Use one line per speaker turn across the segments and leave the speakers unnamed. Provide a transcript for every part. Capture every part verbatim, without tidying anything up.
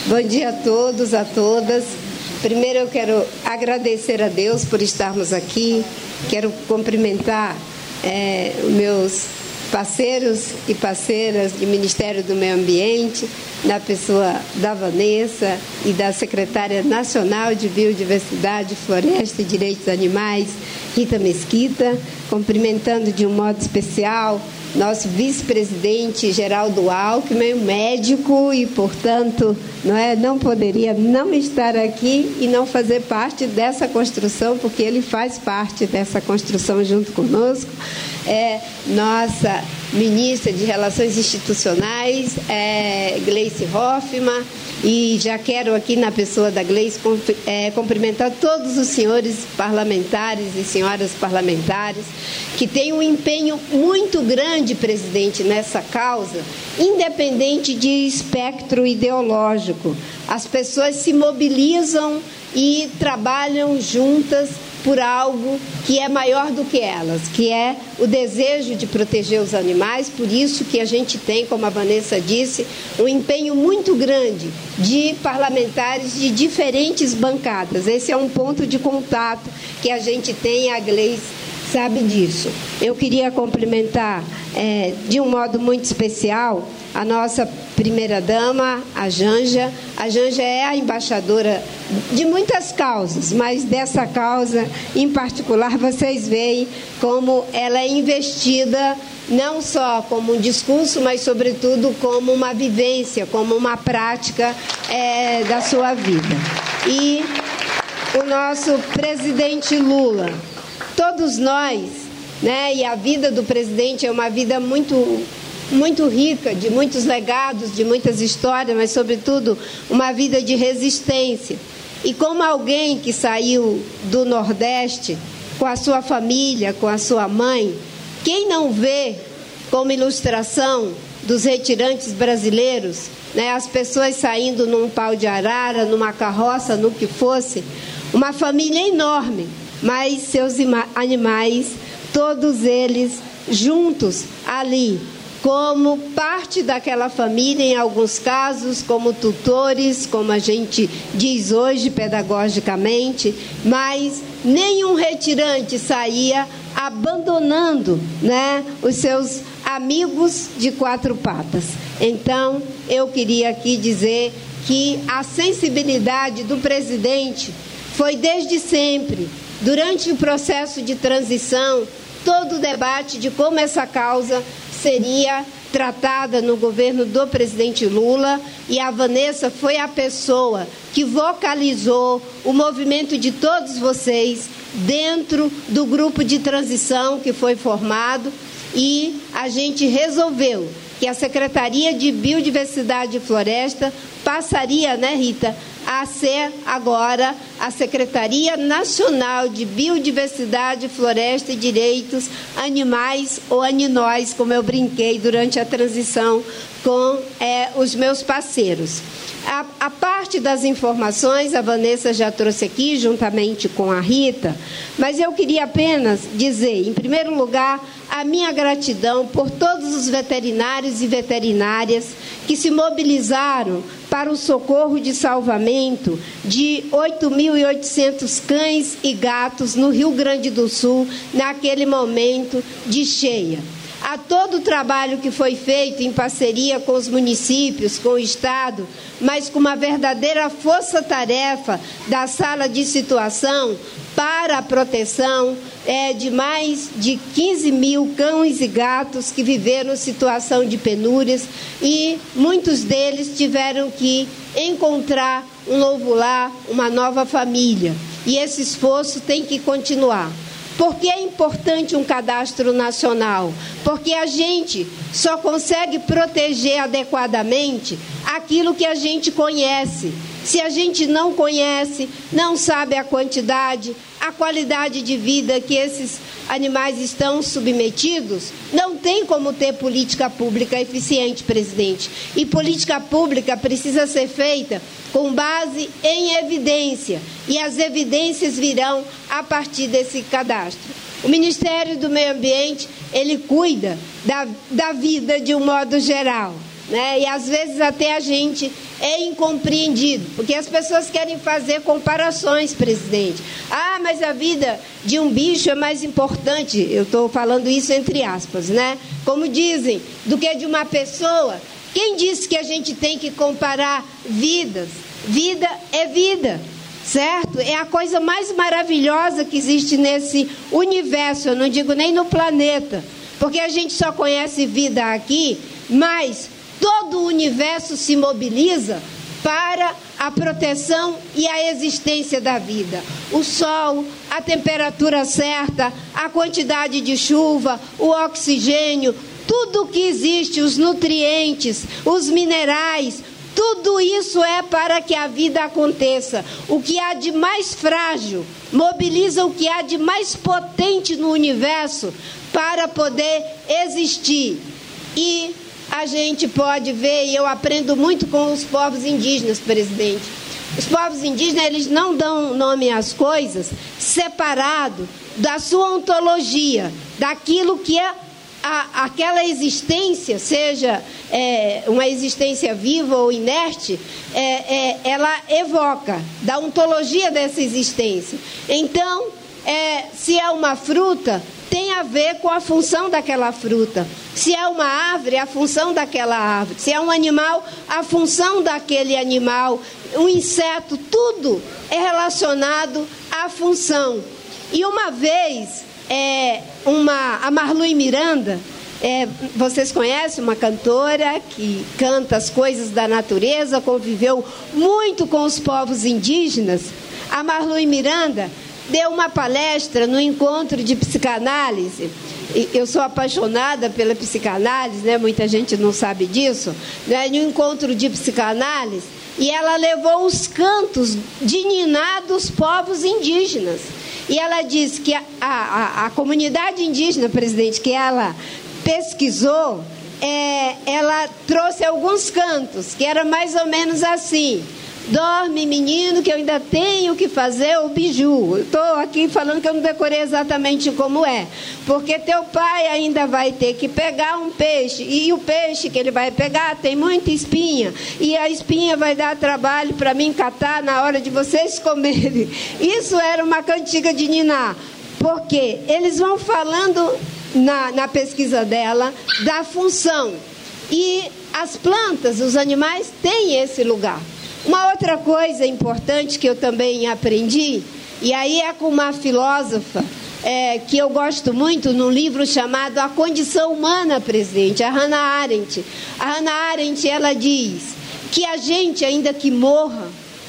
Bom dia a todos, a todas. Primeiro eu quero agradecer a Deus por estarmos aqui. Quero cumprimentar é, os meus parceiros e parceiras do Ministério do Meio Ambiente, na pessoa da Vanessa e da Secretária Nacional de Biodiversidade, Floresta e Direitos Animais, Rita Mesquita, cumprimentando de um modo especial nosso vice-presidente Geraldo Alckmin, médico e, portanto, não, é, não poderia não estar aqui e não fazer parte dessa construção, porque ele faz parte dessa construção junto conosco. É, nossa ministra de Relações Institucionais, é, Gleice Hoffmann, e já quero aqui, na pessoa da Gleice, é, cumprimentar todos os senhores parlamentares e senhoras parlamentares que têm um empenho muito grande, presidente, nessa causa, independente de espectro ideológico. As pessoas se mobilizam e trabalham juntas por algo que é maior do que elas, que é o desejo de proteger os animais. Por isso que a gente tem, como a Vanessa disse, um empenho muito grande de parlamentares de diferentes bancadas. Esse é um ponto de contato que a gente tem, a Gleice sabe disso. Eu queria cumprimentar é, de um modo muito especial a nossa primeira-dama, a Janja. A Janja é a embaixadora de muitas causas, mas dessa causa em particular vocês veem como ela é investida não só como um discurso, mas sobretudo como uma vivência, como uma prática é, da sua vida. E o nosso presidente Lula, todos nós, né, e a vida do presidente é uma vida muito muito rica, de muitos legados, de muitas histórias, mas, sobretudo, uma vida de resistência. E como alguém que saiu do Nordeste, com a sua família, com a sua mãe, quem não vê como ilustração dos retirantes brasileiros, né, as pessoas saindo num pau de arara, numa carroça, no que fosse, uma família enorme, mas seus animais, todos eles juntos ali, como parte daquela família, em alguns casos, como tutores, como a gente diz hoje pedagogicamente, mas nenhum retirante saía abandonando, né, os seus amigos de quatro patas. Então, eu queria aqui dizer que a sensibilidade do presidente foi desde sempre, durante o processo de transição, todo o debate de como essa causa seria tratada no governo do presidente Lula, e a Vanessa foi a pessoa que vocalizou o movimento de todos vocês dentro do grupo de transição que foi formado, e a gente resolveu que a Secretaria de Biodiversidade e Floresta passaria, né, Rita, a ser agora a Secretaria Nacional de Biodiversidade, Floresta e Direitos Animais, ou Aninóis, como eu brinquei durante a transição com é, os meus parceiros. A, a parte das informações, a Vanessa já trouxe aqui, juntamente com a Rita, mas eu queria apenas dizer, em primeiro lugar, a minha gratidão por todos os veterinários e veterinárias que se mobilizaram para o socorro de salvamento de oito mil e oitocentos cães e gatos no Rio Grande do Sul, naquele momento de cheia. A todo o trabalho que foi feito em parceria com os municípios, com o Estado, mas com uma verdadeira força-tarefa da sala de situação para a proteção é, de mais de quinze mil cães e gatos que viveram situação de penúrias, e muitos deles tiveram que encontrar um novo lar, uma nova família. E esse esforço tem que continuar. Por que é importante um cadastro nacional? Porque a gente só consegue proteger adequadamente aquilo que a gente conhece. Se a gente não conhece, não sabe a quantidade, a qualidade de vida que esses animais estão submetidos, não tem como ter política pública eficiente, presidente. E política pública precisa ser feita com base em evidência, e as evidências virão a partir desse cadastro. O Ministério do Meio Ambiente, ele cuida da, da vida de um modo geral, né? E às vezes até a gente é incompreendido, porque as pessoas querem fazer comparações, presidente. Ah, mas a vida de um bicho é mais importante, eu estou falando isso entre aspas, né? Como dizem, do que de uma pessoa. Quem disse que a gente tem que comparar vidas? Vida é vida, certo? É a coisa mais maravilhosa que existe nesse universo, eu não digo nem no planeta, porque a gente só conhece vida aqui, mas todo o universo se mobiliza para a proteção e a existência da vida. O sol, a temperatura certa, a quantidade de chuva, o oxigênio, tudo que existe, os nutrientes, os minerais, tudo isso é para que a vida aconteça. O que há de mais frágil mobiliza o que há de mais potente no universo para poder existir. E a gente pode ver, e eu aprendo muito com os povos indígenas, presidente. Os povos indígenas, eles não dão nome às coisas separado da sua ontologia, daquilo que é a, aquela existência, seja é, uma existência viva ou inerte, é, é, ela evoca da ontologia dessa existência. Então, é, se é uma fruta, tem a ver com a função daquela fruta. Se é uma árvore, a função daquela árvore. Se é um animal, a função daquele animal. Um inseto, tudo é relacionado à função. E uma vez, é, uma, a Marlui Miranda, é, vocês conhecem uma cantora que canta as coisas da natureza, conviveu muito com os povos indígenas. A Marlui Miranda deu uma palestra no encontro de psicanálise. Eu sou apaixonada pela psicanálise, né? Muita gente não sabe disso, né? No encontro de psicanálise, e ela levou os cantos de niná dos povos indígenas. E ela disse que a, a, a comunidade indígena, presidente, que ela pesquisou, é, ela trouxe alguns cantos, que era mais ou menos assim: dorme, menino, que eu ainda tenho que fazer o biju. Eu estou aqui falando que eu não decorei exatamente como é. Porque teu pai ainda vai ter que pegar um peixe. E o peixe que ele vai pegar tem muita espinha. E a espinha vai dar trabalho para mim catar na hora de vocês comerem. Isso era uma cantiga de niná. Porque eles vão falando na, na pesquisa dela da função. E as plantas, os animais, têm esse lugar. Uma outra coisa importante que eu também aprendi, e aí é com uma filósofa é, que eu gosto muito, num livro chamado A Condição Humana, presidente, a Hannah Arendt. A Hannah Arendt, ela diz que a gente, ainda que morra,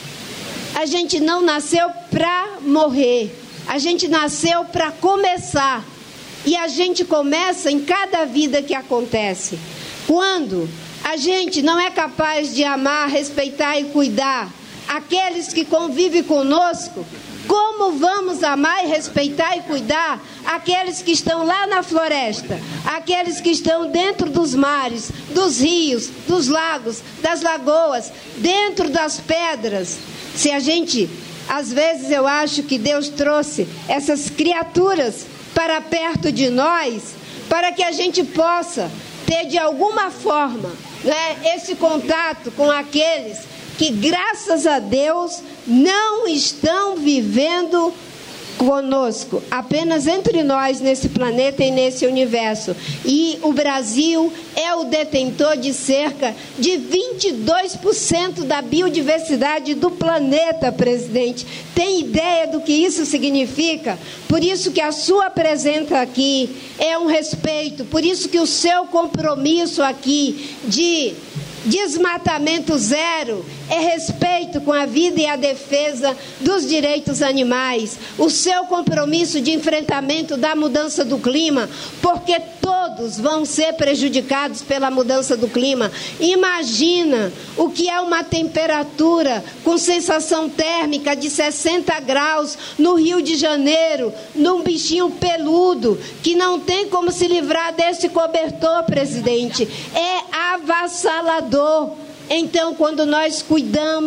a gente não nasceu para morrer, a gente nasceu para começar. E a gente começa em cada vida que acontece. Quando a gente não é capaz de amar, respeitar e cuidar aqueles que convivem conosco, como vamos amar e respeitar e cuidar aqueles que estão lá na floresta, aqueles que estão dentro dos mares, dos rios, dos lagos, das lagoas, dentro das pedras? Se a gente, às vezes eu acho que Deus trouxe essas criaturas para perto de nós, para que a gente possa ter de alguma forma, né, esse contato com aqueles que, graças a Deus, não estão vivendo conosco, apenas entre nós nesse planeta e nesse universo. E o Brasil é o detentor de cerca de vinte e dois por cento da biodiversidade do planeta, presidente. Tem ideia do que isso significa? Por isso que a sua presença aqui é um respeito, por isso que o seu compromisso aqui de desmatamento zero é respeito com a vida e a defesa dos direitos animais, o seu compromisso de enfrentamento da mudança do clima, porque todos vão ser prejudicados pela mudança do clima. Imagina o que é uma temperatura com sensação térmica de sessenta graus no Rio de Janeiro, num bichinho peludo, que não tem como se livrar desse cobertor, presidente. É avassalador. Então, quando nós cuidamos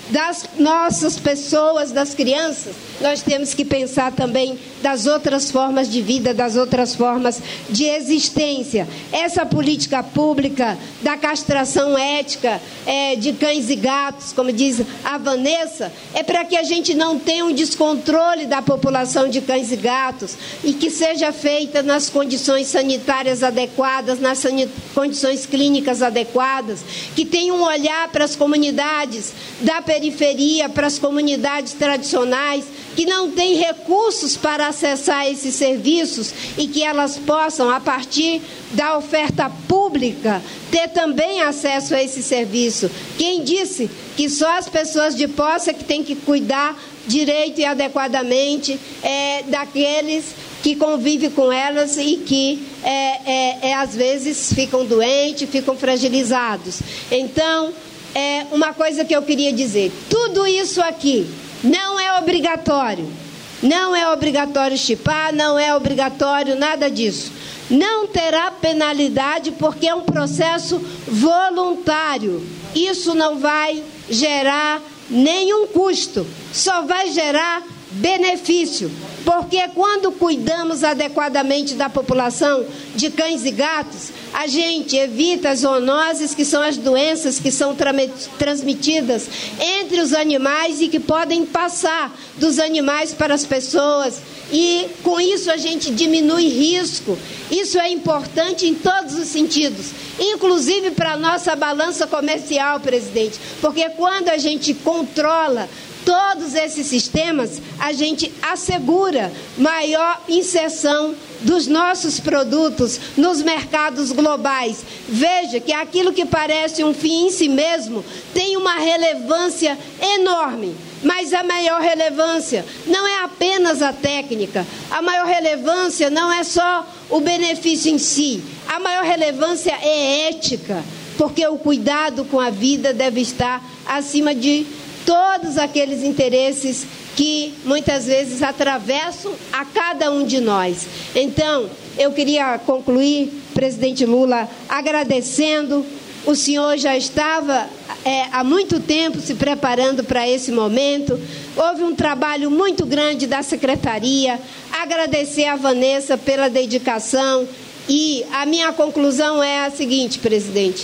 das nossas pessoas, das crianças, nós temos que pensar também das outras formas de vida, das outras formas de existência. Essa política pública da castração ética é, de cães e gatos, como diz a Vanessa, é para que a gente não tenha um descontrole da população de cães e gatos e que seja feita nas condições sanitárias adequadas, nas condições clínicas adequadas, que tenha um olhar para as comunidades da periferia, para as comunidades tradicionais, que não têm recursos para acessar esses serviços e que elas possam, a partir da oferta pública, ter também acesso a esse serviço. Quem disse que só as pessoas de posse é que têm que cuidar direito e adequadamente é, daqueles que convivem com elas e que, é, é, é, às vezes, ficam doentes, ficam fragilizados. Então, é uma coisa que eu queria dizer, tudo isso aqui não é obrigatório, não é obrigatório chipar, não é obrigatório nada disso. Não terá penalidade porque é um processo voluntário. Isso não vai gerar nenhum custo, só vai gerar benefício. Porque quando cuidamos adequadamente da população de cães e gatos, a gente evita as zoonoses, que são as doenças que são transmitidas entre os animais e que podem passar dos animais para as pessoas. E com isso a gente diminui risco. Isso é importante em todos os sentidos, inclusive para a nossa balança comercial, presidente. Porque quando a gente controla todos esses sistemas, a gente assegura maior inserção dos nossos produtos nos mercados globais. Veja que aquilo que parece um fim em si mesmo tem uma relevância enorme. Mas a maior relevância não é apenas a técnica, a maior relevância não é só o benefício em si, a maior relevância é ética, porque o cuidado com a vida deve estar acima de todos aqueles interesses que muitas vezes atravessam a cada um de nós. Então, eu queria concluir, presidente Lula, agradecendo. O senhor já estava é, há muito tempo se preparando para esse momento. Houve um trabalho muito grande da secretaria. Agradecer a Vanessa pela dedicação. E a minha conclusão é a seguinte, presidente.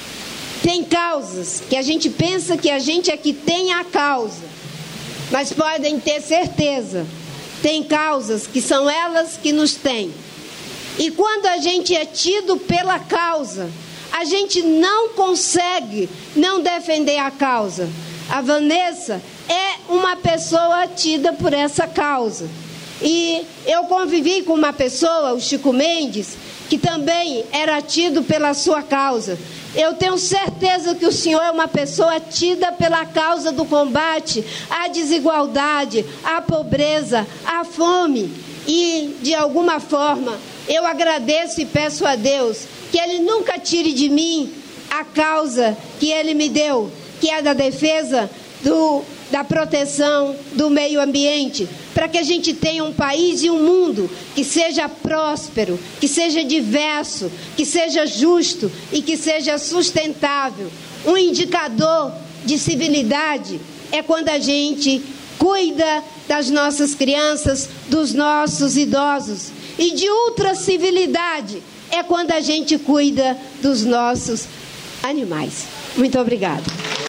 Tem causas que a gente pensa que a gente é que tem a causa, mas podem ter certeza, tem causas que são elas que nos têm. E quando a gente é tido pela causa, a gente não consegue não defender a causa. A Vanessa é uma pessoa tida por essa causa. E eu convivi com uma pessoa, o Chico Mendes, que também era tido pela sua causa. Eu tenho certeza que o senhor é uma pessoa tida pela causa do combate à desigualdade, à pobreza, à fome. E, de alguma forma, eu agradeço e peço a Deus que Ele nunca tire de mim a causa que Ele me deu, que é da defesa do, da proteção do meio ambiente, para que a gente tenha um país e um mundo que seja próspero, que seja diverso, que seja justo e que seja sustentável. Um indicador de civilidade é quando a gente cuida das nossas crianças, dos nossos idosos. E de ultracivilidade é quando a gente cuida dos nossos animais. Muito obrigada.